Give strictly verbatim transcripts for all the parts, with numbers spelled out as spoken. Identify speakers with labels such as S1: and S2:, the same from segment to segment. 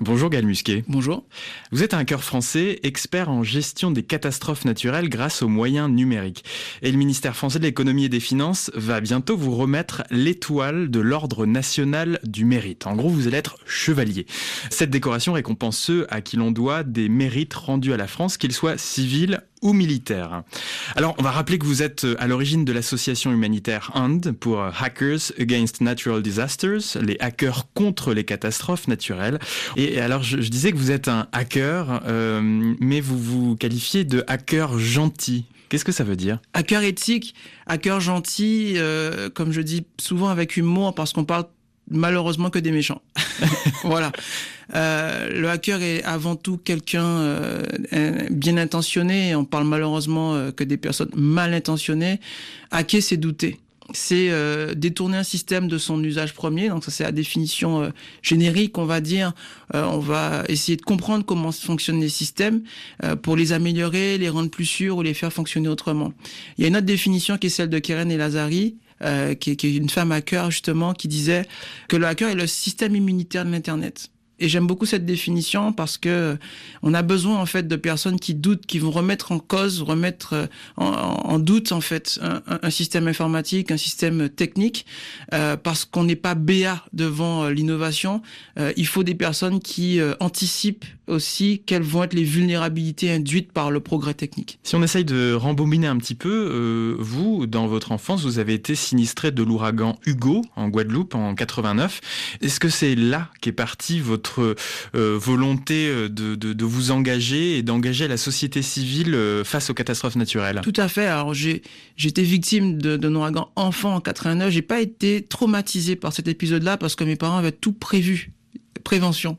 S1: Bonjour Gaël Musquet.
S2: Bonjour.
S1: Vous êtes un hacker français, expert en gestion des catastrophes naturelles grâce aux moyens numériques. Et le ministère français de l'économie et des finances va bientôt vous remettre l'étoile de l'ordre national du mérite. En gros, vous allez être chevalier. Cette décoration récompense ceux à qui l'on doit des mérites rendus à la France, qu'ils soient civils ou militaires. Alors, on va rappeler que vous êtes à l'origine de l'association humanitaire A N D pour Hackers Against Natural Disasters, les hackers contre les catastrophes naturelles. Et alors, je, je disais que vous êtes un hacker, euh, mais vous vous qualifiez de hacker gentil. Qu'est-ce que ça veut dire ?
S2: Hacker éthique, hacker gentil, euh, comme je dis souvent avec humour, parce qu'on parle malheureusement que des méchants. Voilà. Euh, le hacker est avant tout quelqu'un euh, bien intentionné. On parle malheureusement euh, que des personnes mal intentionnées. Hacker, c'est douter. C'est euh, détourner un système de son usage premier. Donc ça, c'est la définition euh, générique, on va dire. Euh, on va essayer de comprendre comment fonctionnent les systèmes euh, pour les améliorer, les rendre plus sûrs ou les faire fonctionner autrement. Il y a une autre définition qui est celle de Keren El-Azari, euh, qui, est, qui est une femme hacker justement, qui disait que le hacker est le système immunitaire de l'Internet. Et j'aime beaucoup cette définition parce que on a besoin en fait de personnes qui doutent, qui vont remettre en cause, remettre en, en doute en fait un, un système informatique, un système technique, euh, parce qu'on n'est pas B A devant l'innovation. Euh, il faut des personnes qui euh, anticipent aussi quelles vont être les vulnérabilités induites par le progrès technique.
S1: Si on essaye de rembobiner un petit peu, euh, vous, dans votre enfance, vous avez été sinistré de l'ouragan Hugo en Guadeloupe en quatre-vingt-neuf. Est-ce que c'est là qu'est partie votre Euh, volonté de, de, de vous engager et d'engager la société civile euh, face aux catastrophes naturelles?
S2: Tout à fait. Alors j'ai j'étais victime de, d'un ouragan enfant en quatre-vingt-neuf. J'ai pas été traumatisé par cet épisode-là parce que mes parents avaient tout prévu. Prévention.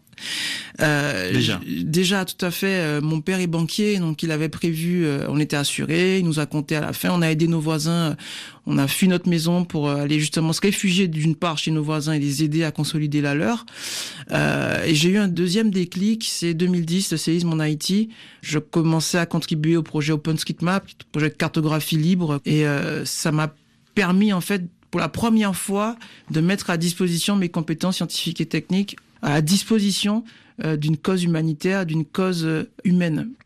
S1: Euh, déjà.
S2: Déjà, tout à fait. Euh, mon père est banquier, donc il avait prévu, euh, on était assurés, il nous a compté à la fin, on a aidé nos voisins, euh, on a fui notre maison pour euh, aller justement se réfugier d'une part chez nos voisins et les aider à consolider la leur. Euh, et j'ai eu un deuxième déclic, c'est deux mille dix, le séisme en Haïti. Je commençais à contribuer au projet OpenStreetMap, projet de cartographie libre, et euh, ça m'a permis en fait, pour la première fois, de mettre à disposition mes compétences scientifiques et techniques à disposition euh, d'une cause humanitaire, d'une cause euh, humaine.